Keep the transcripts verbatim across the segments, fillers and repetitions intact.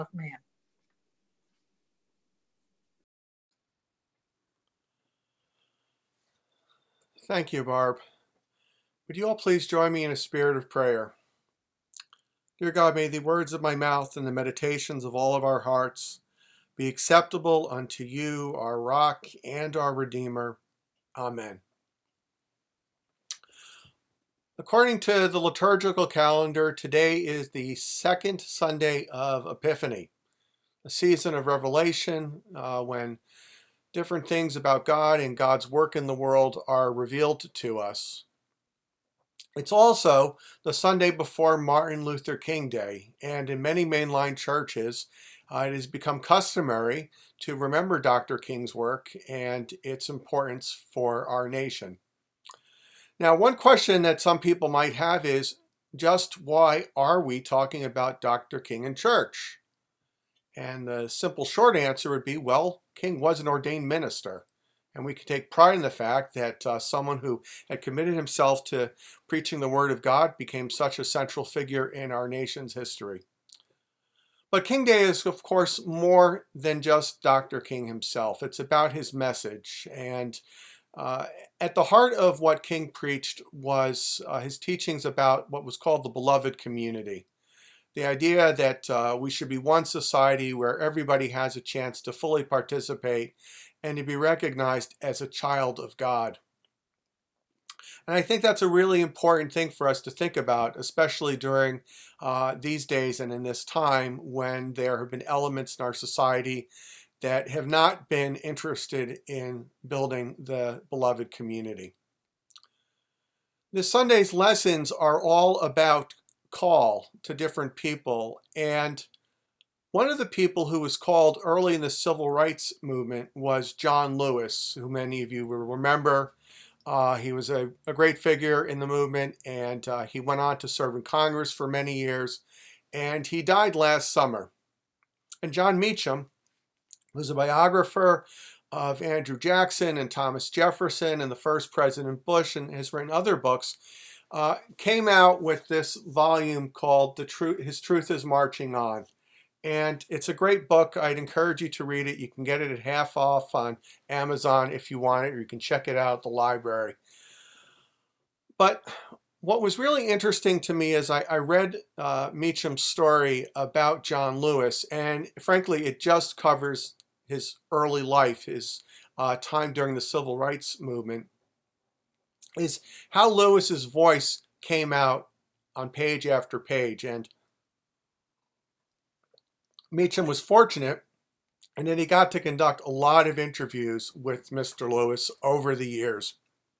Man. Thank you, Barb. Would you all please join me in a spirit of prayer? Dear God, may the words of my mouth and the meditations of all of our hearts be acceptable unto you, our rock and our Redeemer. Amen. According to the liturgical calendar, today is the second Sunday of Epiphany, a season of revelation uh, when different things about God and God's work in the world are revealed to us. It's also the Sunday before Martin Luther King Day, and in many mainline churches, uh, it has become customary to remember Doctor King's work and its importance for our nation. Now, one question that some people might have is, just why are we talking about Doctor King in church? And the simple short answer would be, well, King was an ordained minister. And we can take pride in the fact that uh, someone who had committed himself to preaching the Word of God became such a central figure in our nation's history. But King Day is, of course, more than just Doctor King himself. It's about his message. And uh, at the heart of what King preached was uh, his teachings about what was called the beloved community. The idea that uh, we should be one society where everybody has a chance to fully participate and to be recognized as a child of God. And I think that's a really important thing for us to think about, especially during uh, these days and in this time when there have been elements in our society that have not been interested in building the beloved community. This Sunday's lessons are all about call to different people, and one of the people who was called early in the civil rights movement was John Lewis, who many of you will remember. Uh, he was a, a great figure in the movement, and uh, he went on to serve in Congress for many years, and he died last summer. And John Meacham, who's a biographer of Andrew Jackson and Thomas Jefferson and the first President Bush, and has written other books, uh, came out with this volume called "The Truth, His Truth is Marching On." And it's a great book. I'd encourage you to read it. You can get it at half off on Amazon if you want it, or you can check it out at the library. But what was really interesting to me is I, I read uh, Meacham's story about John Lewis, and frankly, it just covers his early life, his uh, time during the civil rights movement, is how Lewis's voice came out on page after page. And Meacham was fortunate in that he got to conduct a lot of interviews with Mister Lewis over the years.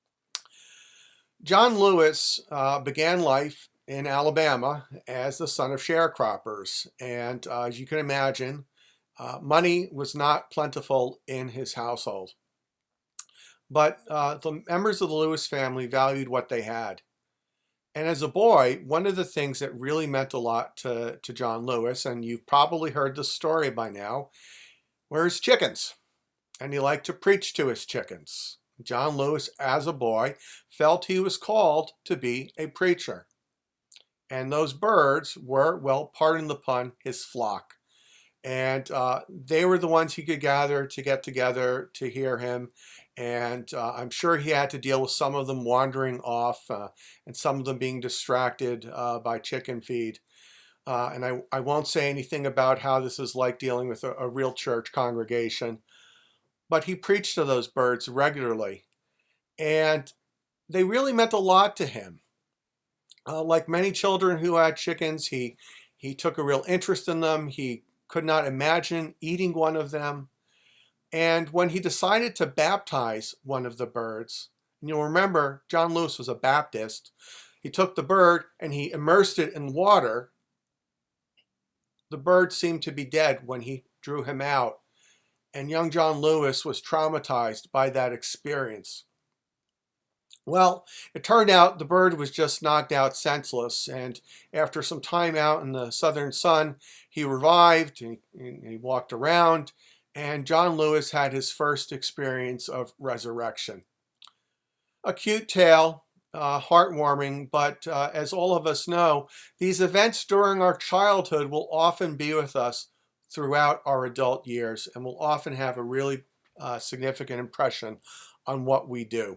John Lewis uh, began life in Alabama as the son of sharecroppers. And uh, as you can imagine, uh, money was not plentiful in his household. But uh, the members of the Lewis family valued what they had. And as a boy, one of the things that really meant a lot to, to John Lewis, and you've probably heard the story by now, were his chickens. And he liked to preach to his chickens. John Lewis, as a boy, felt he was called to be a preacher. And those birds were, well, pardon the pun, his flock. And uh, they were the ones he could gather to get together to hear him. And uh, I'm sure he had to deal with some of them wandering off uh, and some of them being distracted uh, by chicken feed. Uh, and I, I won't say anything about how this is like dealing with a, a real church congregation. But he preached to those birds regularly. And they really meant a lot to him. Uh, like many children who had chickens, he, he took a real interest in them. He could not imagine eating one of them. And when he decided to baptize one of the birds, and you'll remember John Lewis was a Baptist, he took the bird and he immersed it in water. The bird seemed to be dead when he drew him out. And young John Lewis was traumatized by that experience. Well, it turned out the bird was just knocked out senseless, and after some time out in the southern sun, he revived, and he walked around, and John Lewis had his first experience of resurrection. A cute tale, uh, heartwarming, but uh, as all of us know, these events during our childhood will often be with us throughout our adult years and will often have a really uh, significant impression on what we do.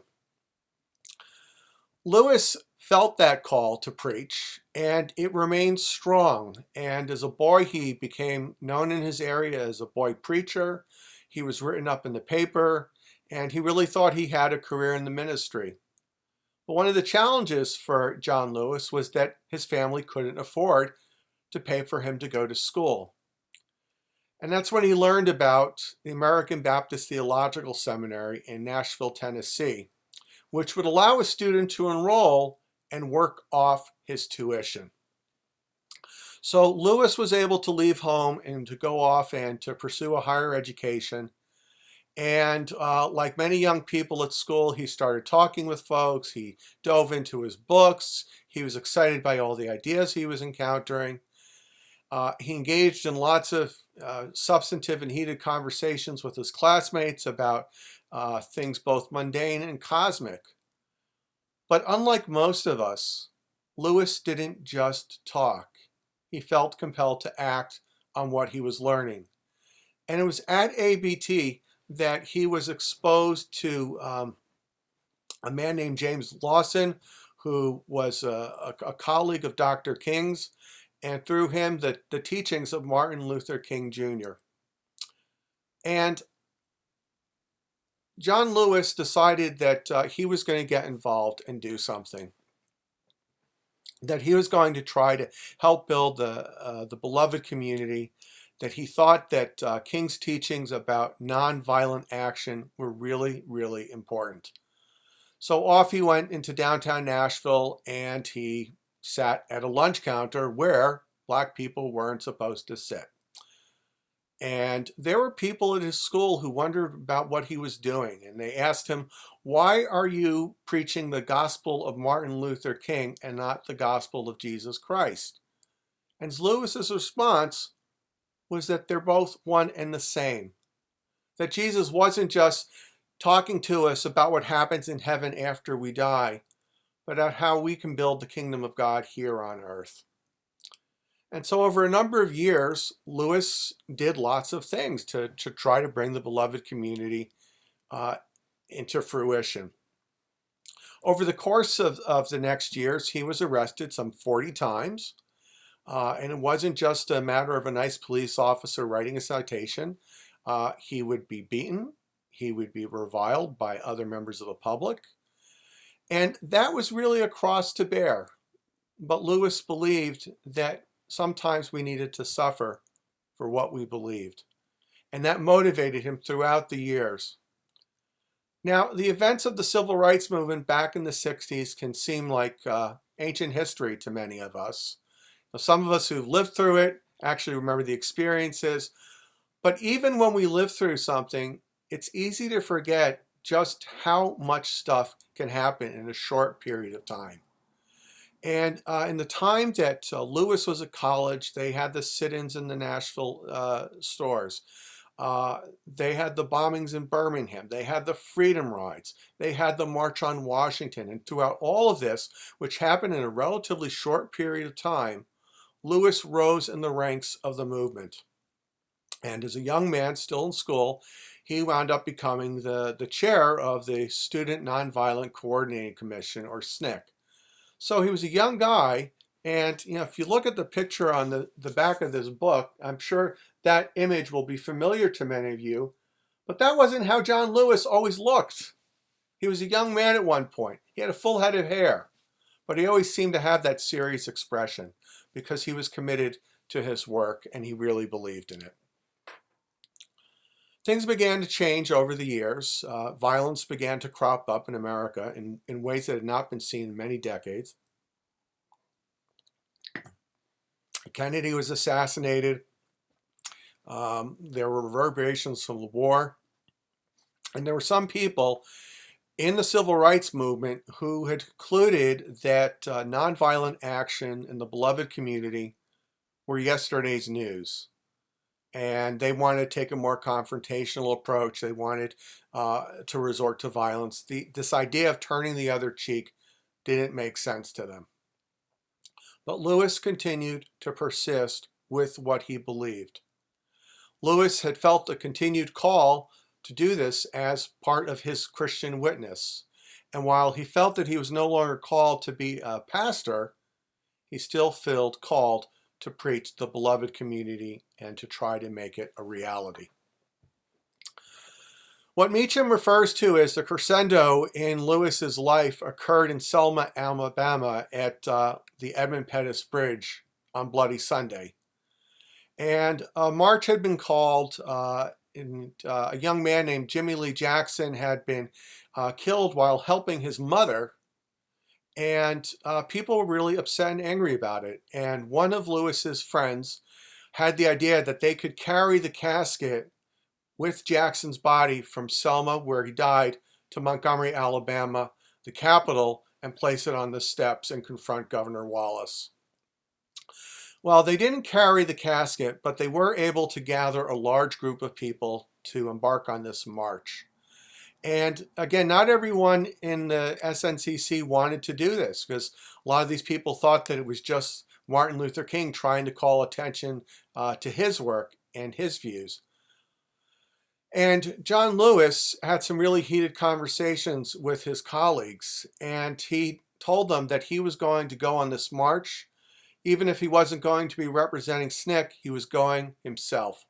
Lewis felt that call to preach, and it remained strong. And as a boy, he became known in his area as a boy preacher. He was written up in the paper, and he really thought he had a career in the ministry. But one of the challenges for John Lewis was that his family couldn't afford to pay for him to go to school. And that's when he learned about the American Baptist Theological Seminary in Nashville, Tennessee, which would allow a student to enroll and work off his tuition. So Lewis was able to leave home and to go off and to pursue a higher education. And uh, like many young people at school, he started talking with folks. He dove into his books. He was excited by all the ideas he was encountering. Uh, he engaged in lots of uh, substantive and heated conversations with his classmates about uh, things both mundane and cosmic. But unlike most of us, Lewis didn't just talk. He felt compelled to act on what he was learning. And it was at A B T that he was exposed to um, a man named James Lawson, who was a, a, a colleague of Doctor King's, and through him, the, the teachings of Martin Luther King Junior And John Lewis decided that uh, he was going to get involved and do something, that he was going to try to help build the, uh, the beloved community, that he thought that uh, King's teachings about nonviolent action were really, really important. So off he went into downtown Nashville, and he sat at a lunch counter where Black people weren't supposed to sit. And there were people at his school who wondered about what he was doing. And they asked him, why are you preaching the gospel of Martin Luther King and not the gospel of Jesus Christ? And Lewis's response was that they're both one and the same. That Jesus wasn't just talking to us about what happens in heaven after we die, but about how we can build the kingdom of God here on earth. And so over a number of years, Lewis did lots of things to, to try to bring the beloved community uh, into fruition. Over the course of, of the next years, he was arrested some forty times. Uh, and it wasn't just a matter of a nice police officer writing a citation. Uh, he would be beaten. He would be reviled by other members of the public. And that was really a cross to bear. But Lewis believed that sometimes we needed to suffer for what we believed. And that motivated him throughout the years. Now, the events of the civil rights movement back in the sixties can seem like uh, ancient history to many of us. Now, some of us who've lived through it actually remember the experiences. But even when we live through something, it's easy to forget just how much stuff can happen in a short period of time. And uh, in the time that uh, Lewis was at college, they had the sit-ins in the Nashville uh, stores. Uh, they had the bombings in Birmingham. They had the Freedom Rides. They had the March on Washington. And throughout all of this, which happened in a relatively short period of time, Lewis rose in the ranks of the movement. And as a young man still in school, he wound up becoming the, the chair of the Student Nonviolent Coordinating Commission, or S N C C. So he was a young guy, and you know, if you look at the picture on the, the back of this book, I'm sure that image will be familiar to many of you, but that wasn't how John Lewis always looked. He was a young man at one point. He had a full head of hair, but he always seemed to have that serious expression because he was committed to his work and he really believed in it. Things began to change over the years. Uh, violence began to crop up in America in, in ways that had not been seen in many decades. Kennedy was assassinated. Um, there were reverberations from the war. And there were some people in the civil rights movement who had concluded that uh, nonviolent action in the beloved community were yesterday's news. And they wanted to take a more confrontational approach. They wanted uh, to resort to violence. The, this idea of turning the other cheek didn't make sense to them. But Lewis continued to persist with what he believed. Lewis had felt a continued call to do this as part of his Christian witness. And while he felt that he was no longer called to be a pastor, he still felt called to preach the beloved community and to try to make it a reality. What Meacham refers to as the crescendo in Lewis's life occurred in Selma, Alabama at uh, the Edmund Pettus Bridge on Bloody Sunday. And a march had been called, uh, and uh, a young man named Jimmy Lee Jackson had been uh, killed while helping his mother. And uh, people were really upset and angry about it. And one of Lewis's friends had the idea that they could carry the casket with Jackson's body from Selma, where he died, to Montgomery, Alabama, the capital, and place it on the steps and confront Governor Wallace. Well, they didn't carry the casket, but they were able to gather a large group of people to embark on this march. And again, not everyone in the S N C C wanted to do this, because a lot of these people thought that it was just Martin Luther King trying to call attention uh, to his work and his views. And John Lewis had some really heated conversations with his colleagues, and he told them that he was going to go on this march. Even if he wasn't going to be representing S N C C, he was going himself.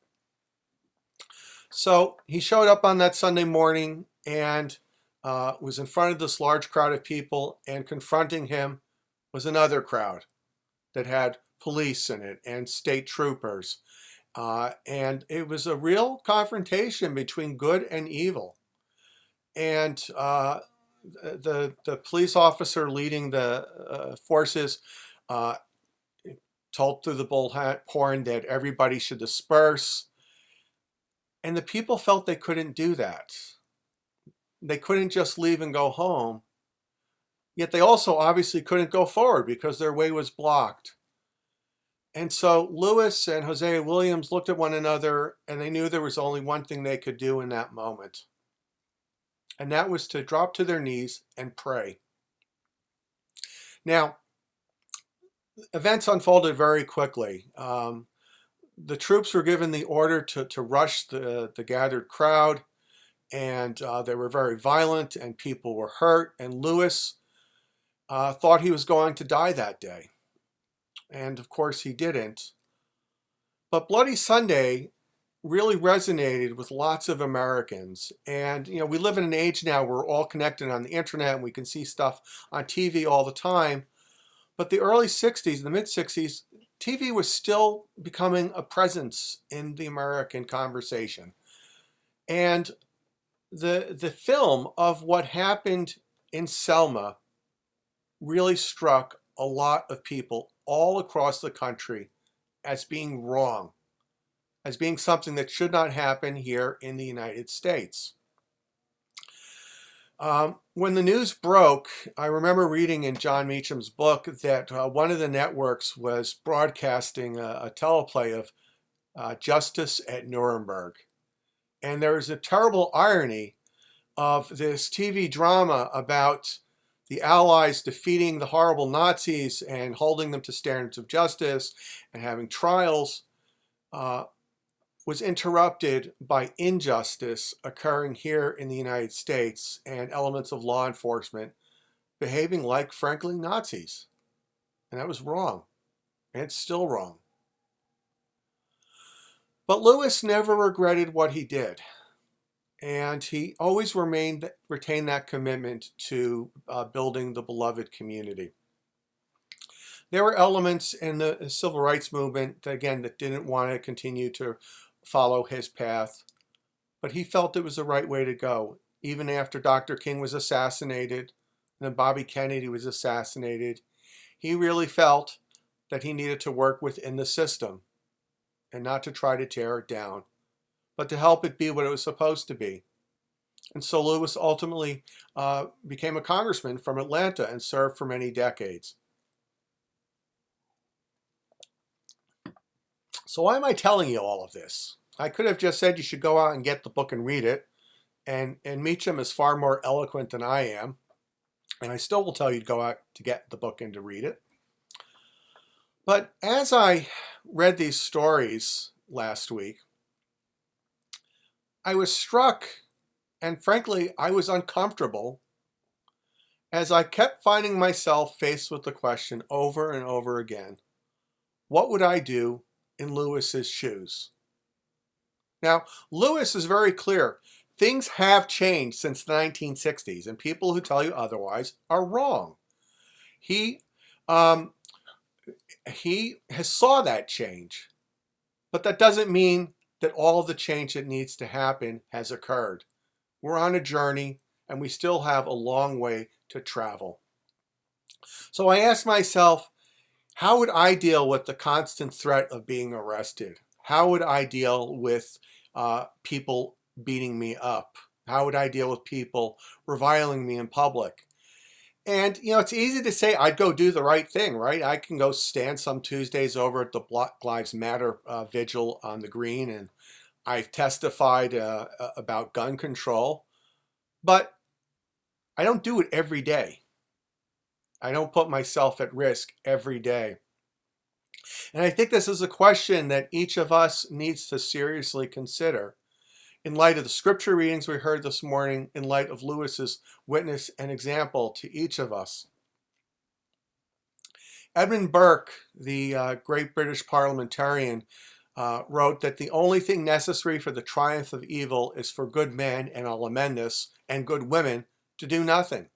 So he showed up on that Sunday morning and uh, was in front of this large crowd of people, and confronting him was another crowd that had police in it and state troopers. Uh, and it was a real confrontation between good and evil. And uh, the, the police officer leading the uh, forces uh, told through the bullhorn that everybody should disperse. And the people felt they couldn't do that. They couldn't just leave and go home. Yet they also obviously couldn't go forward because their way was blocked. And so Lewis and Hosea Williams looked at one another, and they knew there was only one thing they could do in that moment. And that was to drop to their knees and pray. Now, events unfolded very quickly. Um, the troops were given the order to, to rush the, the gathered crowd, and uh, they were very violent, and people were hurt, and Lewis uh, thought he was going to die that day. And of course he didn't. But Bloody Sunday really resonated with lots of Americans. And you know, we live in an age now where we're all connected on the internet and we can see stuff on T V all the time. But the early sixties, the mid sixties, T V was still becoming a presence in the American conversation. And the, the film of what happened in Selma really struck a lot of people all across the country as being wrong, as being something that should not happen here in the United States. Um, when the news broke, I remember reading in John Meacham's book that uh, one of the networks was broadcasting a, a teleplay of uh, Justice at Nuremberg. And there was a terrible irony of this T V drama about the Allies defeating the horrible Nazis and holding them to standards of justice and having trials, uh, was interrupted by injustice occurring here in the United States and elements of law enforcement behaving like, frankly, Nazis. And that was wrong. And it's still wrong. But Lewis never regretted what he did. And he always remained, retained that commitment to uh, building the beloved community. There were elements in the civil rights movement, that, again, that didn't want to continue to follow his path. But he felt it was the right way to go. Even after Doctor King was assassinated, and then Bobby Kennedy was assassinated, he really felt that he needed to work within the system and not to try to tear it down, but to help it be what it was supposed to be. And so Lewis ultimately uh, became a congressman from Atlanta and served for many decades. So why am I telling you all of this? I could have just said you should go out and get the book and read it. And, and Meacham is far more eloquent than I am. And I still will tell you to go out to get the book and to read it. But as I read these stories last week, I was struck, and frankly, I was uncomfortable as I kept finding myself faced with the question over and over again, what would I do in Lewis's shoes? Now, Lewis is very clear. Things have changed since the nineteen sixties, and people who tell you otherwise are wrong. He, um, he has saw that change, but that doesn't mean that all of the change that needs to happen has occurred. We're on a journey, and we still have a long way to travel. So I asked myself, how would I deal with the constant threat of being arrested? How would I deal with uh, people beating me up? How would I deal with people reviling me in public? And, you know, it's easy to say I'd go do the right thing, right? I can go stand some Tuesdays over at the Black Lives Matter uh, vigil on the Green, and I've testified uh, about gun control, but I don't do it every day. I don't put myself at risk every day. And I think this is a question that each of us needs to seriously consider in light of the scripture readings we heard this morning, in light of Lewis's witness and example to each of us. Edmund Burke, the uh, great British parliamentarian, uh, wrote that the only thing necessary for the triumph of evil is for good men, and I'll amend this, and good women to do nothing.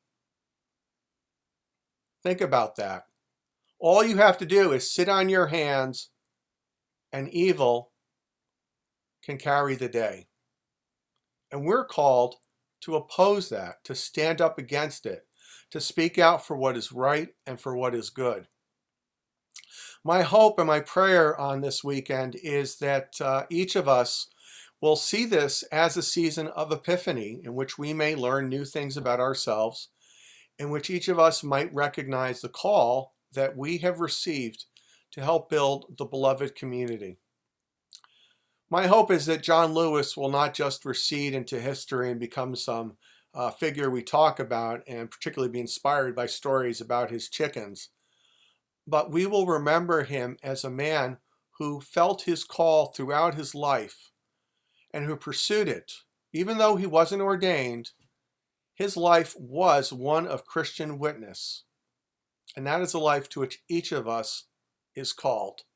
Think about that. All you have to do is sit on your hands, and evil can carry the day. And we're called to oppose that, to stand up against it, to speak out for what is right and for what is good. My hope and my prayer on this weekend is that uh, each of us will see this as a season of epiphany in which we may learn new things about ourselves, in which each of us might recognize the call that we have received to help build the beloved community. My hope is that John Lewis will not just recede into history and become some uh, figure we talk about and particularly be inspired by stories about his chickens, but we will remember him as a man who felt his call throughout his life and who pursued it. Even though he wasn't ordained, his life was one of Christian witness, and that is a life to which each of us is called.